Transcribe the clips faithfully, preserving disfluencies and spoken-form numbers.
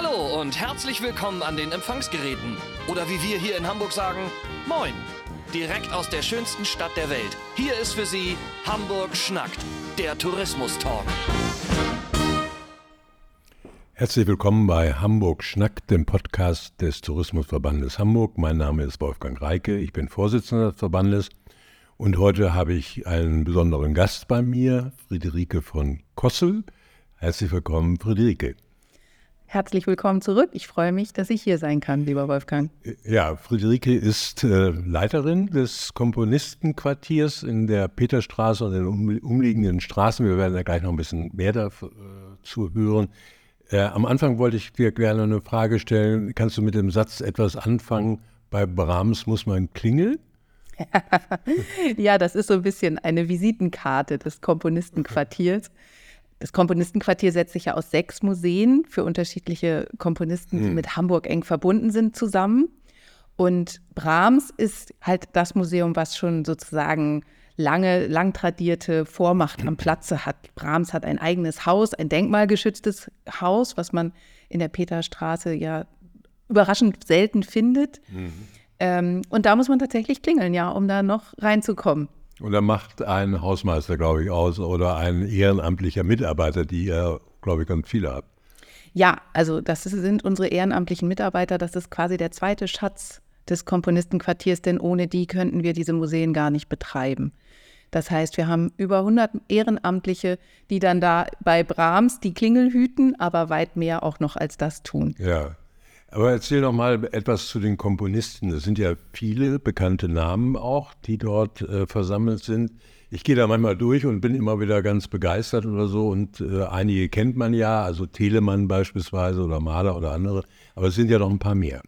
Hallo und herzlich willkommen an den Empfangsgeräten. Oder wie wir hier in Hamburg sagen, Moin. Direkt aus der schönsten Stadt der Welt. Hier ist für Sie Hamburg schnackt, der Tourismus-Talk. Herzlich willkommen bei Hamburg schnackt, dem Podcast des Tourismusverbandes Hamburg. Mein Name ist Wolfgang Reike, ich bin Vorsitzender des Verbandes und heute habe ich einen besonderen Gast bei mir, Friederike von Kossel. Herzlich willkommen, Friederike. Herzlich willkommen zurück. Ich freue mich, dass ich hier sein kann, lieber Wolfgang. Ja, Friederike ist äh, Leiterin des Komponistenquartiers in der Peterstraße und den um, umliegenden Straßen. Wir werden da gleich noch ein bisschen mehr dazu äh, hören. Äh, am Anfang wollte ich dir gerne eine Frage stellen. Kannst du mit dem Satz etwas anfangen? Bei Brahms muss man klingeln? Ja, das ist so ein bisschen eine Visitenkarte des Komponistenquartiers. Das Komponistenquartier setzt sich ja aus sechs Museen für unterschiedliche Komponisten, die hm. mit Hamburg eng verbunden sind, zusammen. Und Brahms ist halt das Museum, was schon sozusagen lange, lang tradierte Vormacht am Platze hat. Brahms hat ein eigenes Haus, ein denkmalgeschütztes Haus, was man in der Peterstraße ja überraschend selten findet. Mhm. Ähm, und da muss man tatsächlich klingeln, ja, um da noch reinzukommen. Und da macht ein Hausmeister, glaube ich, aus oder ein ehrenamtlicher Mitarbeiter, die ihr, glaube ich, ganz viele habt. Ja, also das sind unsere ehrenamtlichen Mitarbeiter. Das ist quasi der zweite Schatz des Komponistenquartiers, denn ohne die könnten wir diese Museen gar nicht betreiben. Das heißt, wir haben über hundert Ehrenamtliche, die dann da bei Brahms die Klingel hüten, aber weit mehr auch noch als das tun. Ja. Aber erzähl doch mal etwas zu den Komponisten. Es sind ja viele bekannte Namen auch, die dort äh, versammelt sind. Ich gehe da manchmal durch und bin immer wieder ganz begeistert oder so. Und äh, einige kennt man ja, also Telemann beispielsweise oder Mahler oder andere. Aber es sind ja noch ein paar mehr.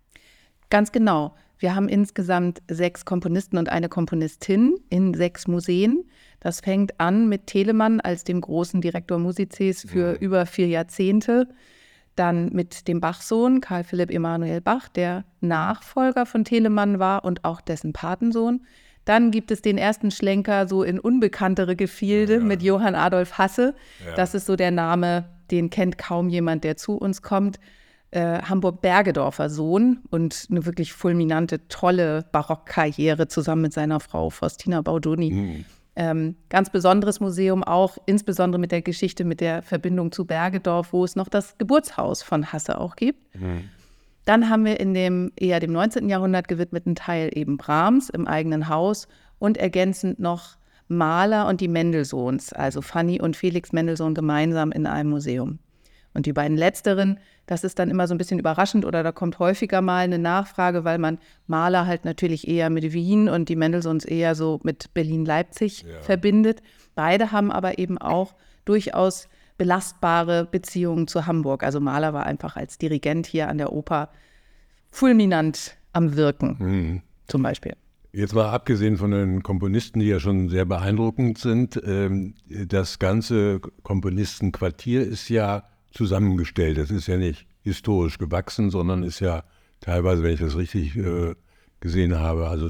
Ganz genau. Wir haben insgesamt sechs Komponisten und eine Komponistin in sechs Museen. Das fängt an mit Telemann als dem großen Director Musicis für mhm. über vier Jahrzehnte. Dann mit dem Bach-Sohn, Karl Philipp Emanuel Bach, der Nachfolger von Telemann war und auch dessen Patensohn. Dann gibt es den ersten Schlenker so in unbekanntere Gefilde ja, ja. mit Johann Adolf Hasse. Ja. Das ist so der Name, den kennt kaum jemand, der zu uns kommt. Äh, Hamburg-Bergedorfer Sohn und eine wirklich fulminante, tolle Barockkarriere zusammen mit seiner Frau Faustina Baudoni. Mhm. Ähm, ganz besonderes Museum auch, insbesondere mit der Geschichte, mit der Verbindung zu Bergedorf, wo es noch das Geburtshaus von Hasse auch gibt. Mhm. Dann haben wir in dem eher dem neunzehnten Jahrhundert gewidmeten Teil eben Brahms im eigenen Haus und ergänzend noch Mahler und die Mendelssohns, also Fanny und Felix Mendelssohn gemeinsam in einem Museum. Und die beiden letzteren, das ist dann immer so ein bisschen überraschend oder da kommt häufiger mal eine Nachfrage, weil man Mahler halt natürlich eher mit Wien und die Mendelssohns eher so mit Berlin-Leipzig ja. verbindet. Beide haben aber eben auch durchaus belastbare Beziehungen zu Hamburg. Also Mahler war einfach als Dirigent hier an der Oper fulminant am Wirken, mhm. zum Beispiel. Jetzt mal abgesehen von den Komponisten, die ja schon sehr beeindruckend sind, das ganze Komponistenquartier ist ja zusammengestellt. Das ist ja nicht historisch gewachsen, sondern ist ja teilweise, wenn ich das richtig äh, gesehen habe, also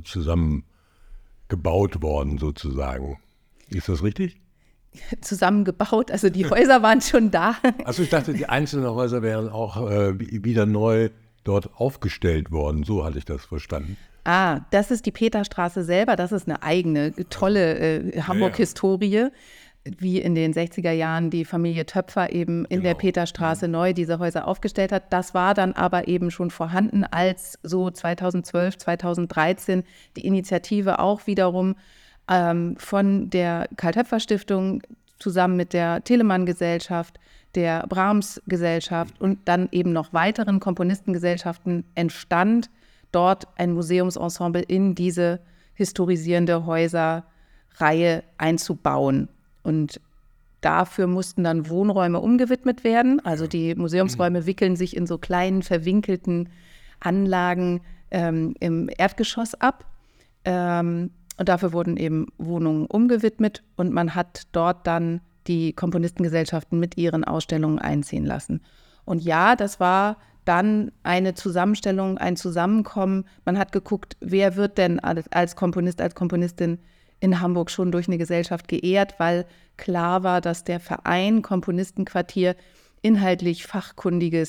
zusammengebaut worden sozusagen. Ist das richtig? Zusammengebaut, also die Häuser waren schon da. Also ich dachte, die einzelnen Häuser wären auch äh, wieder neu dort aufgestellt worden. So hatte ich das verstanden. Ah, das ist die Peterstraße selber. Das ist eine eigene, tolle äh, Hamburg-Historie. Ja, ja. Wie in den sechziger Jahren die Familie Töpfer eben in genau. der Peterstraße mhm. neu diese Häuser aufgestellt hat. Das war dann aber eben schon vorhanden, als so zweitausendzwölf, zweitausenddreizehn die Initiative auch wiederum ähm, von der Karl-Töpfer-Stiftung zusammen mit der Telemann-Gesellschaft, der Brahms-Gesellschaft und dann eben noch weiteren Komponistengesellschaften entstand, dort ein Museumsensemble in diese historisierende Häuserreihe einzubauen. Und dafür mussten dann Wohnräume umgewidmet werden. Also die Museumsräume wickeln sich in so kleinen, verwinkelten Anlagen ähm, im Erdgeschoss ab. Ähm, und dafür wurden eben Wohnungen umgewidmet. Und man hat dort dann die Komponistengesellschaften mit ihren Ausstellungen einziehen lassen. Und ja, das war dann eine Zusammenstellung, ein Zusammenkommen. Man hat geguckt, wer wird denn als Komponist, als Komponistin in Hamburg schon durch eine Gesellschaft geehrt, weil klar war, dass der Verein Komponistenquartier inhaltlich fachkundiges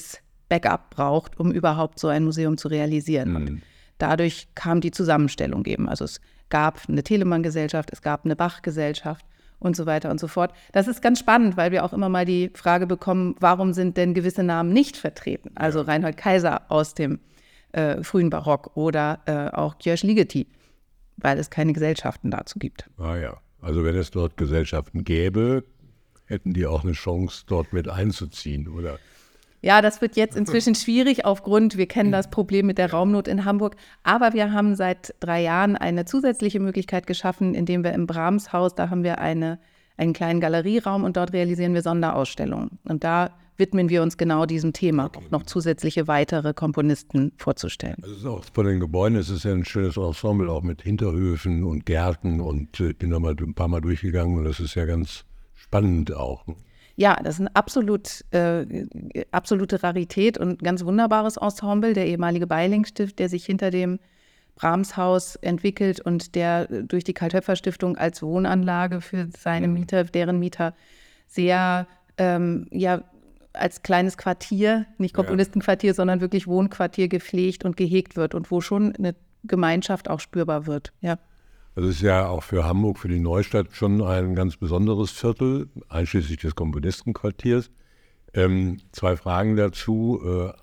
Backup braucht, um überhaupt so ein Museum zu realisieren. Mhm. Und dadurch kam die Zusammenstellung eben. Also es gab eine Telemann-Gesellschaft, es gab eine Bach-Gesellschaft und so weiter und so fort. Das ist ganz spannend, weil wir auch immer mal die Frage bekommen, warum sind denn gewisse Namen nicht vertreten? Also ja. Reinhold Kaiser aus dem äh, frühen Barock oder äh, auch György Ligeti, weil es keine Gesellschaften dazu gibt. Ah ja, also wenn es dort Gesellschaften gäbe, hätten die auch eine Chance, dort mit einzuziehen, oder? Ja, das wird jetzt inzwischen schwierig aufgrund, wir kennen das Problem mit der Raumnot in Hamburg, aber wir haben seit drei Jahren eine zusätzliche Möglichkeit geschaffen, indem wir im Brahms-Haus, da haben wir eine, einen kleinen Galerieraum und dort realisieren wir Sonderausstellungen. Und da widmen wir uns genau diesem Thema, okay. auch noch zusätzliche weitere Komponisten vorzustellen. Also es ist auch von den Gebäuden, es ist ja ein schönes Ensemble, auch mit Hinterhöfen und Gärten, und ich bin da mal ein paar Mal durchgegangen und das ist ja ganz spannend auch. Ja, das ist eine absolut, äh, absolute Rarität und ein ganz wunderbares Ensemble, der ehemalige Beiling-Stift, der sich hinter dem Brahms-Haus entwickelt und der durch die Karl-Töpfer-Stiftung als Wohnanlage für seine Mieter, deren Mieter, sehr, ähm, ja, als kleines Quartier, nicht Komponistenquartier, ja. sondern wirklich Wohnquartier gepflegt und gehegt wird und wo schon eine Gemeinschaft auch spürbar wird, ja. Das ist ja auch für Hamburg, für die Neustadt schon ein ganz besonderes Viertel, einschließlich des Komponistenquartiers. Ähm, zwei Fragen dazu. Äh,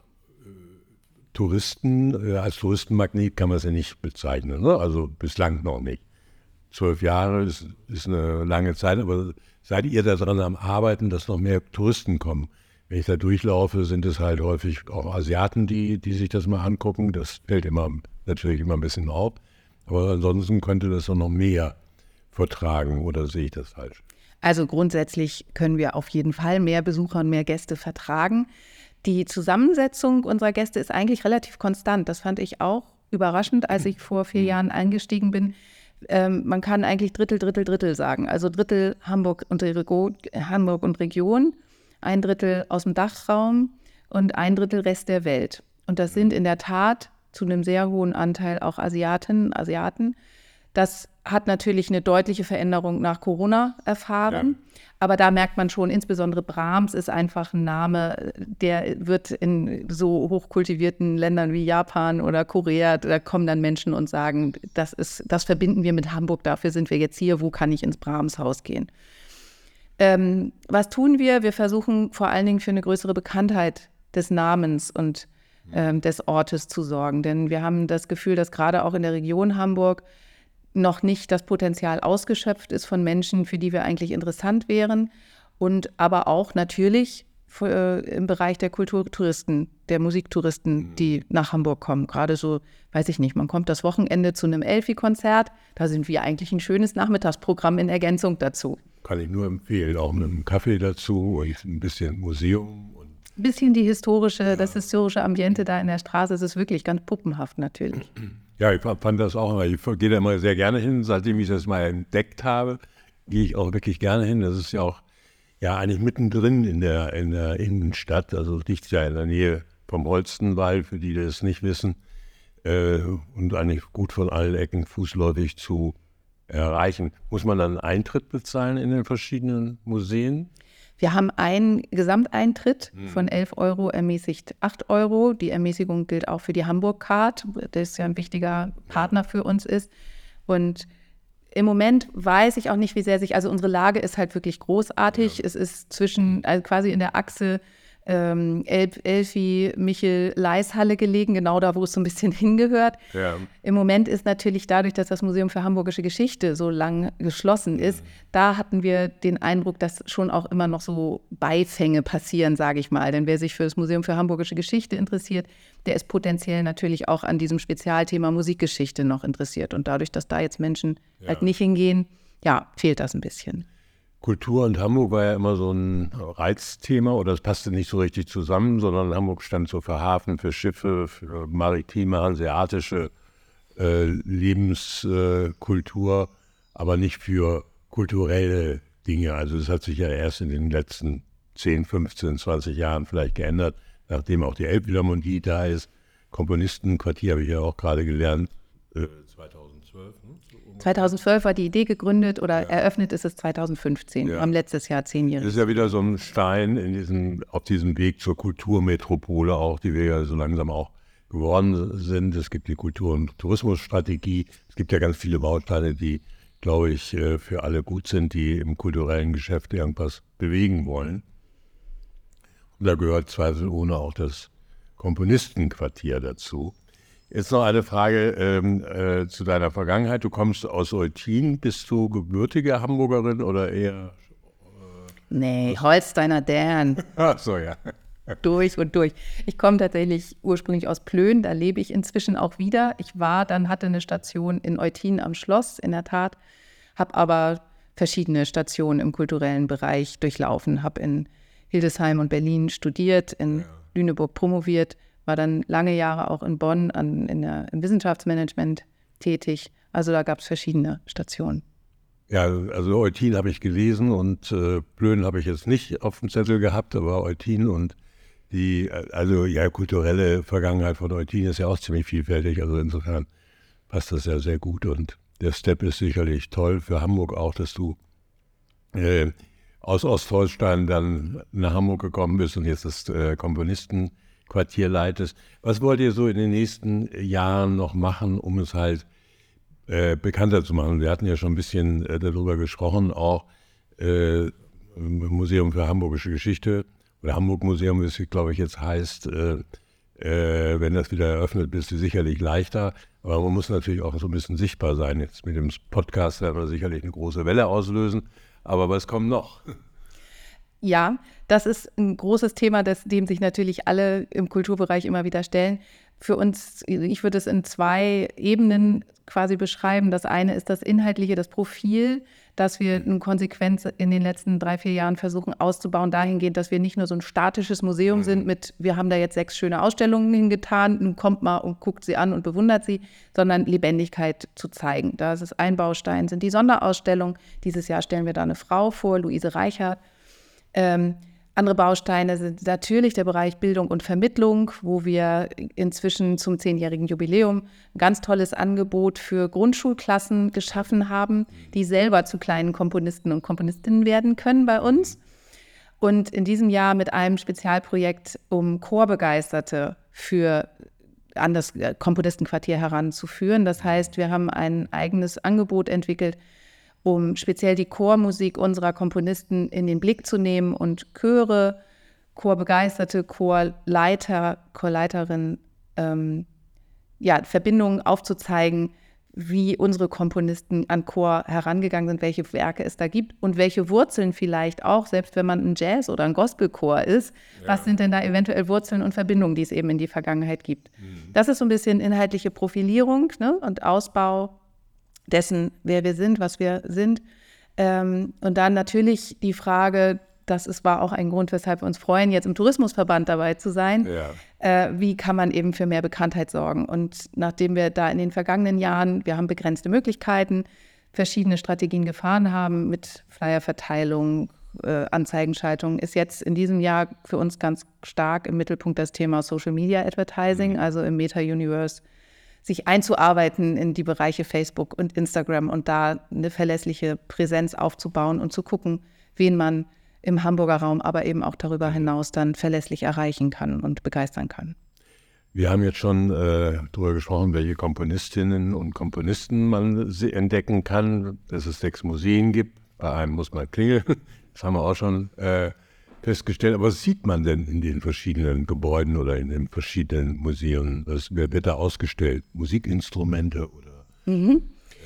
Touristen, äh, als Touristenmagnet kann man es ja nicht bezeichnen, ne? Also bislang noch nicht. Zwölf Jahre ist, ist eine lange Zeit, aber seid ihr da dran am Arbeiten, dass noch mehr Touristen kommen? Wenn ich da durchlaufe, sind es halt häufig auch Asiaten, die, die sich das mal angucken. Das fällt immer natürlich immer ein bisschen auf. Aber ansonsten könnte das auch noch mehr vertragen, oder sehe ich das falsch? Also grundsätzlich können wir auf jeden Fall mehr Besucher und mehr Gäste vertragen. Die Zusammensetzung unserer Gäste ist eigentlich relativ konstant. Das fand ich auch überraschend, als ich vor vier Jahren eingestiegen bin. Ähm, man kann eigentlich Drittel, Drittel, Drittel sagen. Also Drittel Hamburg und, Rego- Hamburg und Region, ein Drittel aus dem Dachraum und ein Drittel Rest der Welt. Und das sind in der Tat zu einem sehr hohen Anteil auch Asiatinnen, Asiaten. Das hat natürlich eine deutliche Veränderung nach Corona erfahren. Ja. Aber da merkt man schon, insbesondere Brahms ist einfach ein Name, der wird in so hochkultivierten Ländern wie Japan oder Korea, da kommen dann Menschen und sagen, das ist, das verbinden wir mit Hamburg, dafür sind wir jetzt hier, wo kann ich ins Brahms-Haus gehen? Ähm, was tun wir? Wir versuchen vor allen Dingen für eine größere Bekanntheit des Namens und ähm, des Ortes zu sorgen. Denn wir haben das Gefühl, dass gerade auch in der Region Hamburg noch nicht das Potenzial ausgeschöpft ist von Menschen, für die wir eigentlich interessant wären. Und aber auch natürlich für, äh, im Bereich der Kulturtouristen, der Musiktouristen, die nach Hamburg kommen. Gerade so, weiß ich nicht, man kommt das Wochenende zu einem Elfi-Konzert. Da sind wir eigentlich ein schönes Nachmittagsprogramm in Ergänzung dazu. Kann ich nur empfehlen, auch mit einem Kaffee dazu und ein bisschen Museum. Ein bisschen die historische, ja. das historische Ambiente da in der Straße, es ist wirklich ganz puppenhaft natürlich. Ja, ich fand das auch, ich gehe da immer sehr gerne hin, seitdem ich das mal entdeckt habe, gehe ich auch wirklich gerne hin. Das ist ja auch ja eigentlich mittendrin in der, in der Innenstadt, also liegt ja in der Nähe vom Holstenwall, für die, die das nicht wissen, äh, und eigentlich gut von allen Ecken fußläufig zu erreichen. Muss man dann Eintritt bezahlen in den verschiedenen Museen? Wir haben einen Gesamteintritt von elf Euro, ermäßigt acht Euro. Die Ermäßigung gilt auch für die Hamburg-Card, das ja ein wichtiger Partner für uns ist. Und im Moment weiß ich auch nicht, wie sehr sich, also unsere Lage ist halt wirklich großartig. Ja. Es ist zwischen, also quasi in der Achse ähm, Elf, Elfi, Michel, Leishalle gelegen, genau da, wo es so ein bisschen hingehört. Ja. Im Moment ist natürlich dadurch, dass das Museum für Hamburgische Geschichte so lang geschlossen ist, mhm. da hatten wir den Eindruck, dass schon auch immer noch so Beifänge passieren, sage ich mal. Denn wer sich für das Museum für Hamburgische Geschichte interessiert, der ist potenziell natürlich auch an diesem Spezialthema Musikgeschichte noch interessiert. Und dadurch, dass da jetzt Menschen ja. halt nicht hingehen, ja, fehlt das ein bisschen. Kultur und Hamburg war ja immer so ein Reizthema, oder es passte nicht so richtig zusammen, sondern Hamburg stand so für Hafen, für Schiffe, für maritime, hanseatische äh, Lebenskultur, äh, aber nicht für kulturelle Dinge. Also das hat sich ja erst in den letzten zehn, fünfzehn, zwanzig Jahren vielleicht geändert, nachdem auch die Elbphilharmonie da ist. Komponistenquartier habe ich ja auch gerade gelernt, Äh, zweitausendzwölf, ne? So zweitausendzwölf war die Idee gegründet oder ja. eröffnet ist es zweitausendfünfzehn, ja. am letztes Jahr zehnjährig. Das ist ja wieder so ein Stein in diesem, auf diesem Weg zur Kulturmetropole auch, die wir ja so langsam auch geworden sind. Es gibt die Kultur- und Tourismusstrategie. Es gibt ja ganz viele Bausteine, die, glaube ich, für alle gut sind, die im kulturellen Geschäft irgendwas bewegen wollen. Und da gehört zweifelsohne auch das Komponistenquartier dazu. Jetzt noch eine Frage ähm, äh, zu deiner Vergangenheit. Du kommst aus Eutin. Bist du gebürtige Hamburgerin oder eher? Äh, nee, Holsteiner Dern. Ach so, ja. Durch und durch. Ich komme tatsächlich ursprünglich aus Plön, da lebe ich inzwischen auch wieder. Ich war, dann hatte eine Station in Eutin am Schloss, in der Tat, habe aber verschiedene Stationen im kulturellen Bereich durchlaufen, habe in Hildesheim und Berlin studiert, in ja. Lüneburg promoviert, war dann lange Jahre auch in Bonn an, in der, im Wissenschaftsmanagement tätig. Also da gab es verschiedene Stationen. Ja, also Eutin habe ich gelesen und äh, Plön habe ich jetzt nicht auf dem Zettel gehabt, aber Eutin und die, also ja, kulturelle Vergangenheit von Eutin ist ja auch ziemlich vielfältig. Also insofern passt das ja sehr gut und der Step ist sicherlich toll für Hamburg auch, dass du äh, aus Ostholstein dann nach Hamburg gekommen bist und jetzt das äh, Komponistenquartier leitest. Was wollt ihr so in den nächsten Jahren noch machen, um es halt äh, bekannter zu machen? Wir hatten ja schon ein bisschen äh, darüber gesprochen, auch äh, im Museum für Hamburgische Geschichte oder Hamburg Museum, wie es, glaube ich, jetzt heißt. Äh, äh, wenn das wieder eröffnet, bist du sicherlich leichter. Aber man muss natürlich auch so ein bisschen sichtbar sein. Jetzt mit dem Podcast werden wir sicherlich eine große Welle auslösen. Aber was kommt noch? Ja, das ist ein großes Thema, das, dem sich natürlich alle im Kulturbereich immer wieder stellen. Für uns, ich würde es in zwei Ebenen quasi beschreiben. Das eine ist das Inhaltliche, das Profil, das wir in Konsequenz in den letzten drei, vier Jahren versuchen auszubauen, dahingehend, dass wir nicht nur so ein statisches Museum sind mit, wir haben da jetzt sechs schöne Ausstellungen hingetan, nun kommt mal und guckt sie an und bewundert sie, sondern Lebendigkeit zu zeigen. Da ist ein Baustein, sind die Sonderausstellungen. Dieses Jahr stellen wir da eine Frau vor, Luise Reichert. Ähm, andere Bausteine sind natürlich der Bereich Bildung und Vermittlung, wo wir inzwischen zum zehnjährigen Jubiläum ein ganz tolles Angebot für Grundschulklassen geschaffen haben, die selber zu kleinen Komponisten und Komponistinnen werden können bei uns. Und in diesem Jahr mit einem Spezialprojekt, um Chorbegeisterte für an das Komponistenquartier heranzuführen. Das heißt, wir haben ein eigenes Angebot entwickelt, um speziell die Chormusik unserer Komponisten in den Blick zu nehmen und Chöre, Chorbegeisterte, Chorleiter, Chorleiterinnen, ähm, ja, Verbindungen aufzuzeigen, wie unsere Komponisten an Chor herangegangen sind, welche Werke es da gibt und welche Wurzeln vielleicht auch, selbst wenn man ein Jazz- oder ein Gospelchor ist, ja. Was sind denn da eventuell Wurzeln und Verbindungen, die es eben in die Vergangenheit gibt. Mhm. Das ist so ein bisschen inhaltliche Profilierung, ne, und Ausbau dessen, wer wir sind, was wir sind. Ähm, und dann natürlich die Frage, das ist, war auch ein Grund, weshalb wir uns freuen, jetzt im Tourismusverband dabei zu sein. Ja. Äh, wie kann man eben für mehr Bekanntheit sorgen? Und nachdem wir da in den vergangenen Jahren, wir haben begrenzte Möglichkeiten, verschiedene Strategien gefahren haben mit Flyerverteilung, äh, Anzeigenschaltung, ist jetzt in diesem Jahr für uns ganz stark im Mittelpunkt das Thema Social Media Advertising, mhm. also im Meta-Universe, sich einzuarbeiten in die Bereiche Facebook und Instagram und da eine verlässliche Präsenz aufzubauen und zu gucken, wen man im Hamburger Raum, aber eben auch darüber hinaus dann verlässlich erreichen kann und begeistern kann. Wir haben jetzt schon äh, darüber gesprochen, welche Komponistinnen und Komponisten man entdecken kann, dass es sechs Museen gibt. Bei einem muss man klingeln, das haben wir auch schon äh, festgestellt. Aber was sieht man denn in den verschiedenen Gebäuden oder in den verschiedenen Museen? Was wird da ausgestellt? Musikinstrumente oder? Mhm.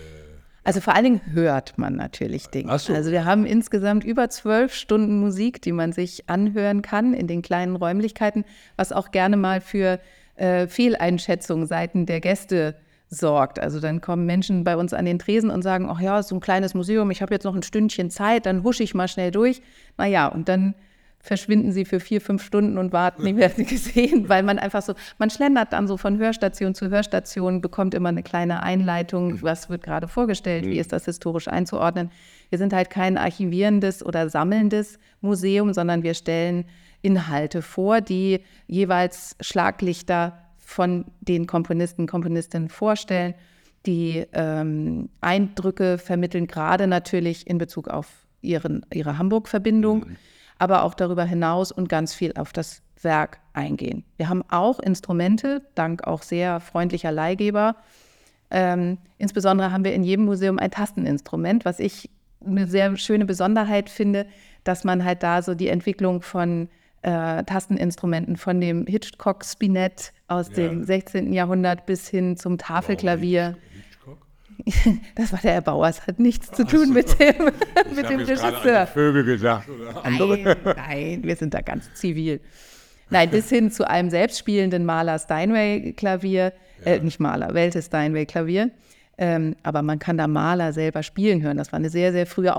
Also vor allen Dingen hört man natürlich Dinge. Ach so. Also wir haben insgesamt über zwölf Stunden Musik, die man sich anhören kann in den kleinen Räumlichkeiten, was auch gerne mal für äh, Fehleinschätzungen seitens der Gäste sorgt. Also dann kommen Menschen bei uns an den Tresen und sagen, ach ja, so ein kleines Museum, ich habe jetzt noch ein Stündchen Zeit, dann husche ich mal schnell durch. Naja, und dann verschwinden sie für vier, fünf Stunden und warten, nie werden sie gesehen, weil man einfach so, man schlendert dann so von Hörstation zu Hörstation, bekommt immer eine kleine Einleitung, was wird gerade vorgestellt, wie ist das historisch einzuordnen. Wir sind halt kein archivierendes oder sammelndes Museum, sondern wir stellen Inhalte vor, die jeweils Schlaglichter von den Komponisten, Komponistinnen vorstellen. die ähm, Eindrücke vermitteln, gerade natürlich in Bezug auf ihren, ihre Hamburg-Verbindung, mhm. aber auch darüber hinaus und ganz viel auf das Werk eingehen. Wir haben auch Instrumente, dank auch sehr freundlicher Leihgeber. Ähm, insbesondere haben wir in jedem Museum ein Tasteninstrument, was ich eine sehr schöne Besonderheit finde, dass man halt da so die Entwicklung von äh, Tasteninstrumenten, von dem Hitchcock-Spinett aus ja. dem sechzehnten Jahrhundert bis hin zum Tafelklavier. Hitchcock? Das war der Erbauer, es hat nichts zu tun so. mit dem, mit dem Regisseur. An die Vögel gesagt oder andere. Nein, nein, wir sind da ganz zivil. Nein, bis hin zu einem selbstspielenden Maler Steinway-Klavier, ja. äh, nicht Maler, Welte Steinway-Klavier. Ähm, aber man kann da Maler selber spielen hören. Das war eine sehr, sehr frühe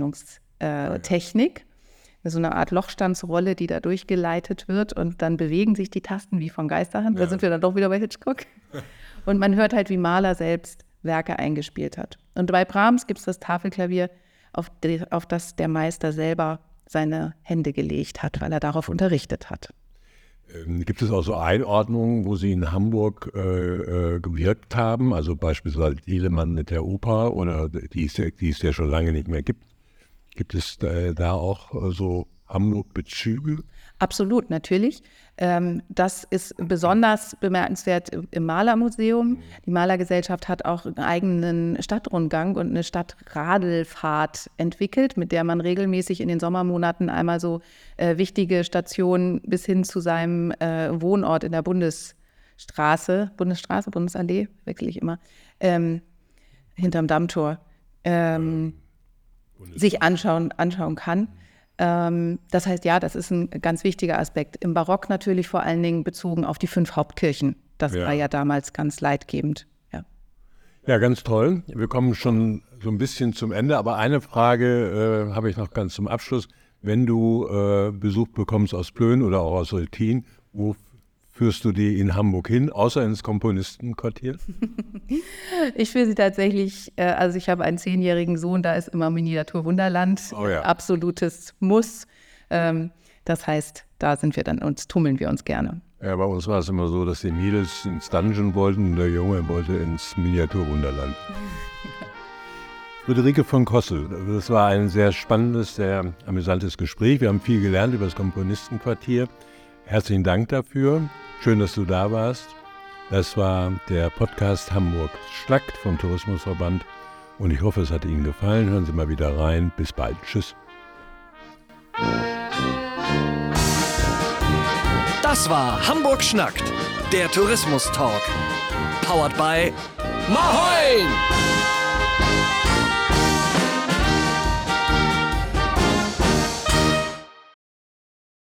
Aufzeichnungstechnik. Äh, so eine Art Lochstandsrolle, die da durchgeleitet wird und dann bewegen sich die Tasten wie von Geisterhand. Ja. Da sind wir dann doch wieder bei Hitchcock. Und man hört halt, wie Mahler selbst Werke eingespielt hat. Und bei Brahms gibt es das Tafelklavier, auf, die, auf das der Meister selber seine Hände gelegt hat, weil er darauf unterrichtet hat. Ähm, gibt es auch so Einordnungen, wo Sie in Hamburg äh, äh, gewirkt haben? Also beispielsweise Telemann mit der Oper, oder die es ja, die es ja schon lange nicht mehr gibt. Gibt es da, da auch äh, so Hamburg-Bezüge? Absolut, natürlich. Ähm, das ist besonders bemerkenswert im Malermuseum. Die Malergesellschaft hat auch einen eigenen Stadtrundgang und eine Stadtradelfahrt entwickelt, mit der man regelmäßig in den Sommermonaten einmal so äh, wichtige Stationen bis hin zu seinem äh, Wohnort in der Bundesstraße, Bundesstraße, Bundesallee, wechsle ich immer, ähm, hinterm Dammtor, ähm, sich anschauen, anschauen kann. Das heißt, ja, das ist ein ganz wichtiger Aspekt. Im Barock natürlich vor allen Dingen bezogen auf die fünf Hauptkirchen. Das ja. war ja damals ganz leitgebend. Ja. ja, ganz toll. Wir kommen schon so ein bisschen zum Ende, aber eine Frage äh, habe ich noch ganz zum Abschluss. Wenn du äh, Besuch bekommst aus Plön oder auch aus Eutin, wo führst du die in Hamburg hin, außer ins Komponistenquartier? Ich führe sie tatsächlich, äh, also ich habe einen zehnjährigen Sohn, da ist immer Miniatur Wunderland, oh ja. absolutes Muss. Ähm, das heißt, da sind wir dann, uns tummeln wir uns gerne. Ja, bei uns war es immer so, dass die Mädels ins Dungeon wollten und der Junge wollte ins Miniatur Wunderland. Friederike von Kossel, das war ein sehr spannendes, sehr amüsantes Gespräch. Wir haben viel gelernt über das Komponistenquartier. Herzlichen Dank dafür. Schön, dass du da warst. Das war der Podcast Hamburg Schnackt vom Tourismusverband. Und ich hoffe, es hat Ihnen gefallen. Hören Sie mal wieder rein. Bis bald. Tschüss. Das war Hamburg Schnackt, der Tourismus-Talk. Powered by Moin!